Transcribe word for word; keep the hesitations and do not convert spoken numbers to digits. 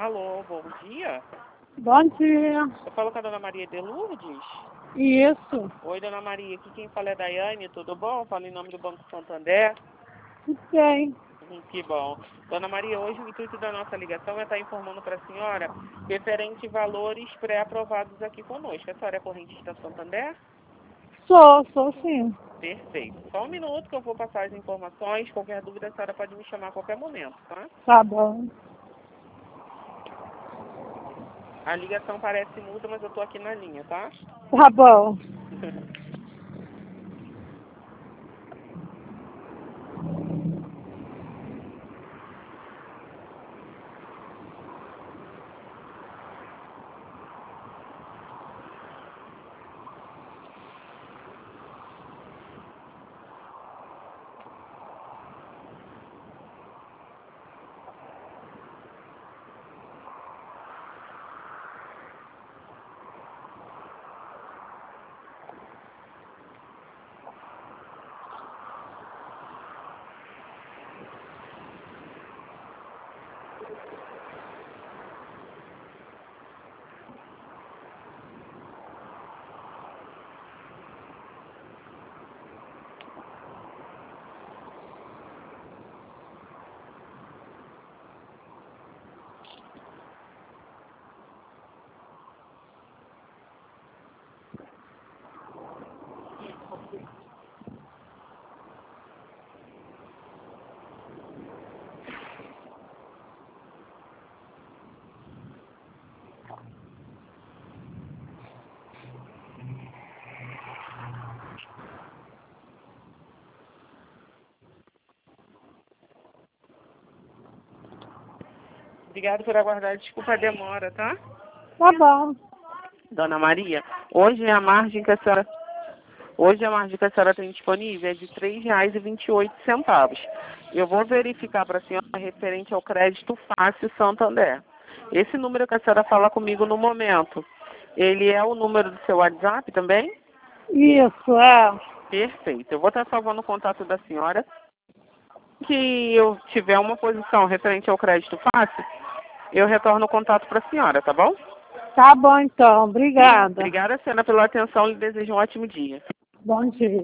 Alô, bom dia. Bom dia. Eu falo com a dona Maria de Lourdes. Isso. Oi, dona Maria, aqui quem fala é a Daiane, tudo bom? Falo em nome do Banco Santander. Tudo bem. Hum, Que bom. Dona Maria, hoje o intuito da nossa ligação é estar informando para a senhora referente a valores pré-aprovados aqui conosco. A senhora é correntista Santander? Sou, sou sim. Perfeito. Só um minuto que eu vou passar as informações. Qualquer dúvida, a senhora pode me chamar a qualquer momento, tá? Tá bom. A ligação parece muda, mas eu tô aqui na linha, tá? Tá bom. Obrigado por aguardar. Desculpa a demora, tá? Tá bom. Dona Maria, hoje a margem que a senhora, hoje a margem que a senhora tem disponível é de três reais e vinte e oito centavos. Eu vou verificar para a senhora referente ao crédito Fácil Santander. Esse número que a senhora fala comigo no momento, ele é o número do seu WhatsApp também? Isso, é. Perfeito. Eu vou estar salvando o contato da senhora. Que eu tiver uma posição referente ao crédito fácil, eu retorno o contato para a senhora, tá bom? Tá bom então. Obrigada. Obrigada, senhora, pela atenção e lhe desejo um ótimo dia. Bom dia.